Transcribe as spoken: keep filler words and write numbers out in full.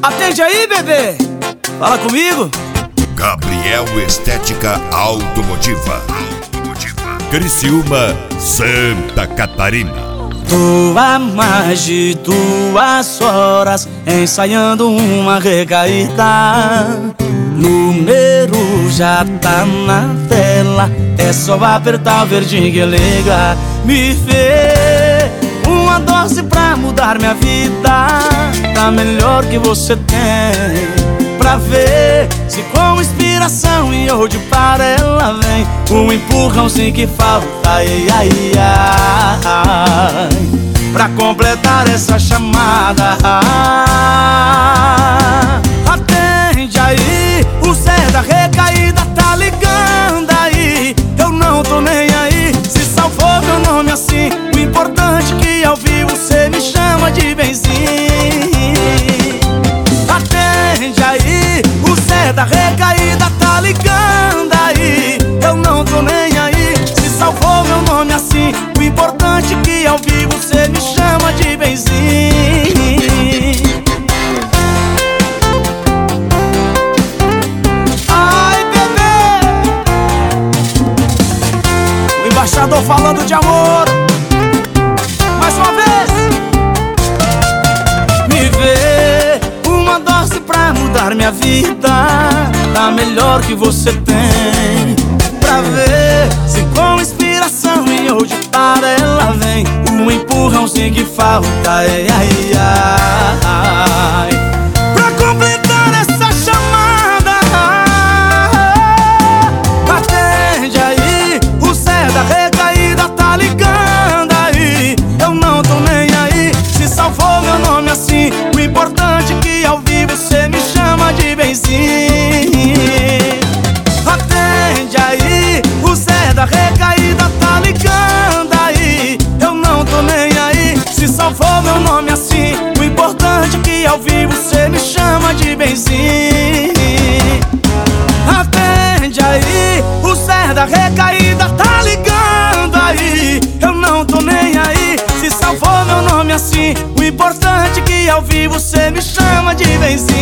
Atende aí, bebê. Fala comigo. Gabriel Estética Automotiva. Criciúma, Santa Catarina. Tô há mais de duas horas ensaiando uma recaída. Número já tá na tela, é só apertar o verdinho que liga. Me vê uma dose pra mudar minha vida, tá melhor que você tem. Pra ver se com inspiração e hoje para ela vem um empurrãozinho que falta, ai, ai, ai, pra completar essa chamada. Atende aí, o Zé da recaída tá ligando aí. Eu não tô nem aí se salvou meu nome assim. O importante é que ao vivo cê me chama de benzinho. Atende aí, o Zé da recaída tá ligando aí. Eu não tô nem aí se salvou meu nome assim. O importante é que ao vivo cê me chama de benzinho. Ai, bebê, o embaixador falando de amor. Mais uma vez. Me vê uma dose pra mudar minha vida, tá melhor que você tem. Pra ver se com inspiração e hoje para ela vem um empurrãozinho que falta, ai, ai, ai, pra completar essa chamada. Atende aí, o Zé da recaída tá ligando aí. Eu não tô nem aí se salvou meu nome assim. O importante é que ao vivo cê me chama de benzinho. Atende aí, o Zé da recaída tá ligando aí. Eu não tô nem aí se salvou meu nome assim. O importante é que ao vivo cê me chama de benzinho. Atende aí, o Zé da recaída tá ligando aí. Eu não tô nem aí se salvou meu nome assim. O importante é que ao vivo cê me chama de benzinho.